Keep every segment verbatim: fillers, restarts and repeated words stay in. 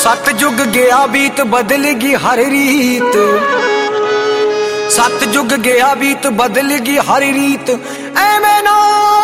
सतयुग गया बीत बदलेगी हर रीत, सतयुग गया बीत बदलेगी हर रीत। एवें ना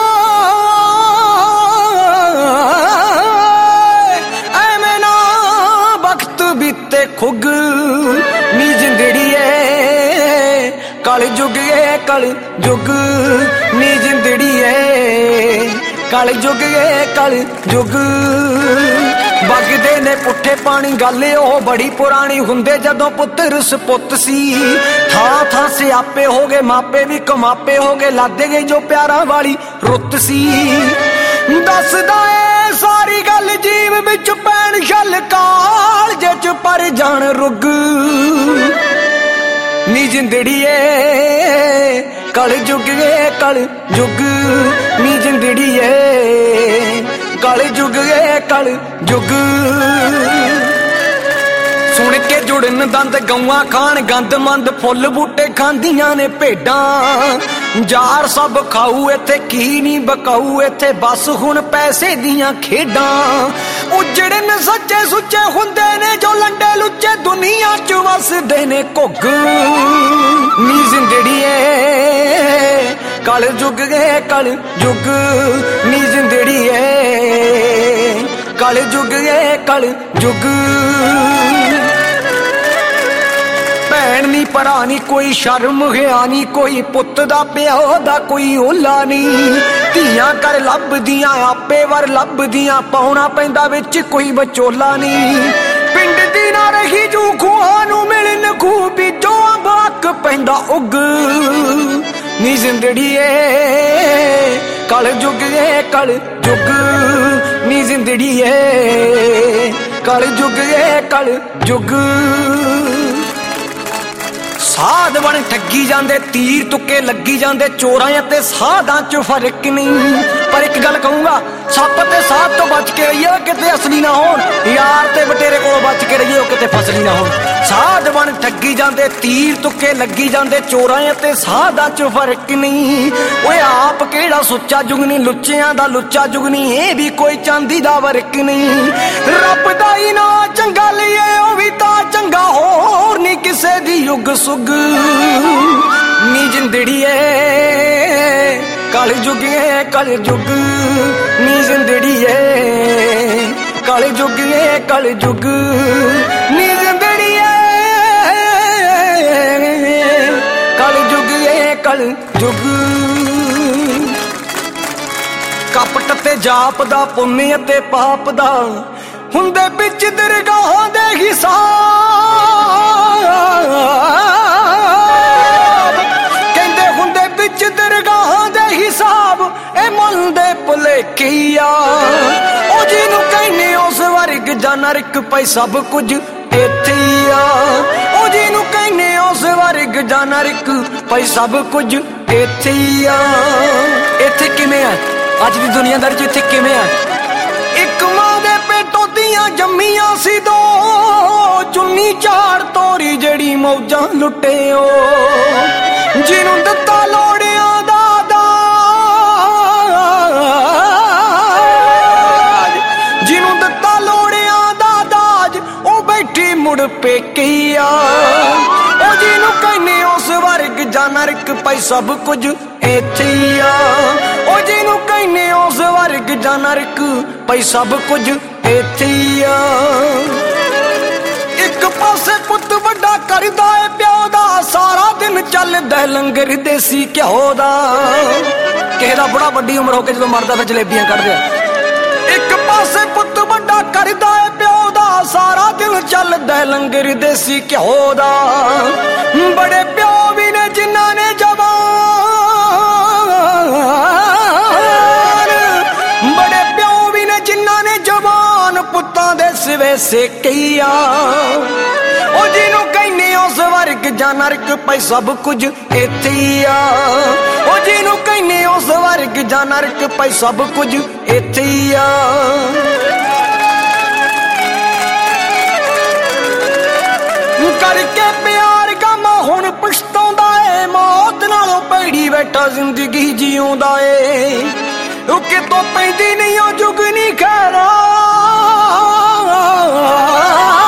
एवें ना वक्त बीते खुग नी जिंदड़ी है, कल जुग है कल जुग नी जिंदड़ी है, कल जुग है कल जुग। वगदे ने पुट्ठे पानी गल ओ बड़ी पुरानी, हुंदे जदों पुत्तर सपुत सी, थां थां सियापे हो गए मापे भी कमापे हो गए, लादे गए जो प्यारा वाली रुत सी। दसदा ए सारी गल जीव विच पैण छल काल जिच पर जान रुग नी जिंदड़ी है, कल जुग है कल जुग नी जिंदड़ी है, कल जुग है कल जुग। सुन के जुड़न दंद गौआ खान गंद मंद, फुल बूटे खांदियां ने भेडां, जार सब खाऊ इत्थे की नी बकाऊ, इत्थे बस हुण पैसे दियां खेडां। उजड़न सच्चे सुच्चे हुंदे ने जो लंडे लुच्चे, दुनिया च वसदे ने घुग नी जिंदड़ी है, कल जुग है कल जुग नी जिंदड़ी है, कल जुग है कल जुग। भैन नी भरा नी कोई शर्म है नी, कोई पुत दा प्यो दा कोई ओला नी, धियां कर लभदियां आपे वर लभदियां, पाउणा पैंदा विच कोई बचोला नी। पिंड दी ना रही जू खूहां नूं मिलन खूह बीजो अंब अक पैंदा उग नी जिंदड़ी है, कल जुग है कल जुग नी जिंदड़ी है, कल जुग है कल जुग। साध बन ठगी जांदे तीर तुके लगी जांदे, चोरां ते साधां च फर्क नहीं। पर एक गल कहूंगा, सप ते साध तो बच के रहिए किते असली ना होण, यार ते बटेरे कोलों बच के रहिए किते फसली ना होण। साध बन ठगी जांदे तीर तुके लगी जांदे, चोरां ते साधां च फर्क नहीं। ओए आप किहड़ा सुच्चा जुगनी, लुच्चियां दा लुच्चा जुगनी, ए भी कोई चांदी दा वर्क नहीं। रब दा ही ना चंगा लिये ओ भी तां चंगा, होर नहीं किसे दी युग सुग नी जिंदड़ी है, कल जुग है कल जुग नी जिंदड़ी है, कल जुग है कल जुग नी जिंदड़ी है, कल जुग है कल जुग। कपट ते जाप दा पुण्य ते पाप दा हुंदे बिच दरगाहां दे हिसाब, कहंदे हुंदे बिच दरगाहां दे हिसाब, ए मन दे भुलेखिया ओ जिन्नू कहने उस वर्ग जा नरक पई सब कुछ इत्थे आ, ओ जिन्नू कहने उस वर्ग जा नरक पई सब कुछ इत्थे आ। इत्थे किवें आ अज दी दुनियादारी च, इत्थे किवें आ? एक मां दे पेटों दियां जम्मियां सी दो, चुन्नी चार तोरी जड़ी मौजां लुटे ओ, जिन्नू दित्ता लोड़ियां दा दाज, जिन्नू दित्ता लोड़ियां दा दाज, ओ बैठी मुड़ पेकिया ओ जिन्नू कहने उस वर्ग जा नरक पई सब कुछ इत्थे आ, ओ जिन्नू कहने उस वर्ग जा नरक पई सब कुछ इत्थे आ। एक पासे पुत वड्डा करदा है प्यो दा, सारा दिन चलदा लंगर देसी घ्यो दा, किसे दा बुढ़ा वड्डी उम्र होके जदों मरदा फिर जलेबियां कढदे। एक पासे पुत वड्डा करदा है प्यो दा, सारा दिन चलदा लंगर देसी घ्यो दा। बड़े प्यो भी ने जिन्हां ने बड़े प्यो भी ने जिन्हां ने जवान पुत्तां दे सिवे सेकिया, ओ जिन्नू कहने उस वर्ग जा नरक पई सब कुछ इत्थे आ, ओ जिन्नू कहने उस वर्ग जा नरक पई सब कुछ इत्थे आ। करके प्यार गम हुण पछताउंदा है, मौत नालों भैड़ी बैठा जिंदगी जीउंदा है, रुके तो पैंदी नहीं ओ जुगनी खैरा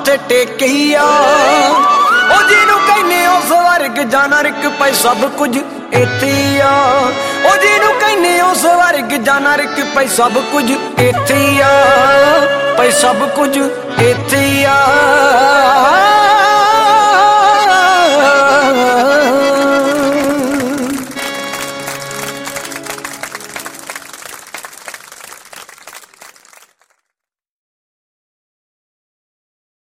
ਮੱਥੇ ਟੇਕਿਆ ਉਹ ਜਿਹਨੂੰ ਕਹਿੰਦੇ ਹੋ ਸਵਰਗ ਜਾਂ ਨਰਕ ਪਏ ਸਭ ਕੁਝ ਇੱਥੇ ਆ ਉਹ ਜਿਹਨੂੰ ਕਹਿੰਦੇ ਹੋ ਸਵਰਗ ਜਾਂ ਨਰਕ ਪਏ ਸਭ ਕੁਝ ਇੱਥੇ ਆ ਪਏ ਸਭ ਕੁਝ ਇੱਥੇ ਆ